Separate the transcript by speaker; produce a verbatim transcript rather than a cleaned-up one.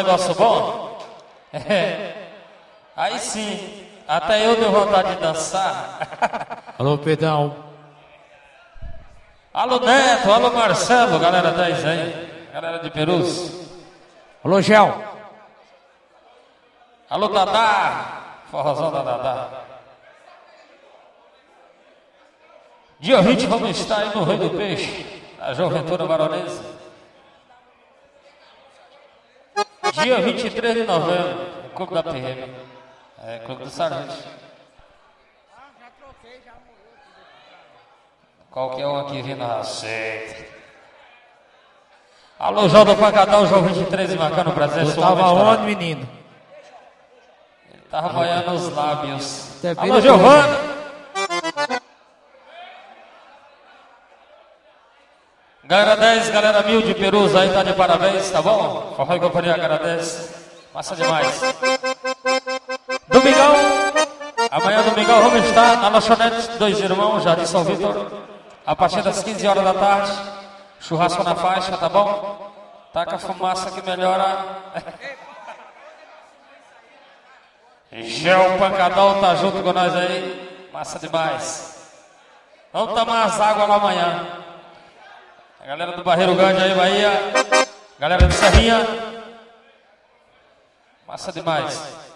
Speaker 1: negócio bom? É. Aí sim, até eu deu vontade de dançar.
Speaker 2: Alô, Pedrão.
Speaker 1: Alô, Neto, alô, Marcelo, galera dez aí. Galera de Perus.
Speaker 2: Alô, Gel.
Speaker 1: Alô, Dadá. Forrozão da Dadá. Dia vinte vamos estar aí no Rei do Peixe, a Juventude Baronesa. Dia vinte e três de novembro, Clube da P M. É, Clube do Sargento. Qualquer um aqui vindo aceita. Alô, João do Pancadão, João vinte e três, marcando presente.
Speaker 2: Eu tava onde, menino?
Speaker 1: Ele tava banhando os lábios.
Speaker 2: Até
Speaker 1: Alô, Giovanni. Galera dez, galera mil de Perus aí, tá de parabéns, tá bom? Forró e Companhia agradece. Massa demais. Domingão. Amanhã, domingão, vamos estar na lanchonete Dois Irmãos, Jardim São Vitor. A partir das quinze horas da tarde. Churrasco na faixa, tá bom? Taca a fumaça que melhora. Gel Pancadão tá junto com nós aí. Massa demais. Vamos tomar as águas lá amanhã. A galera do Barreiro Grande aí, Bahia. Galera de Serrinha. Massa demais.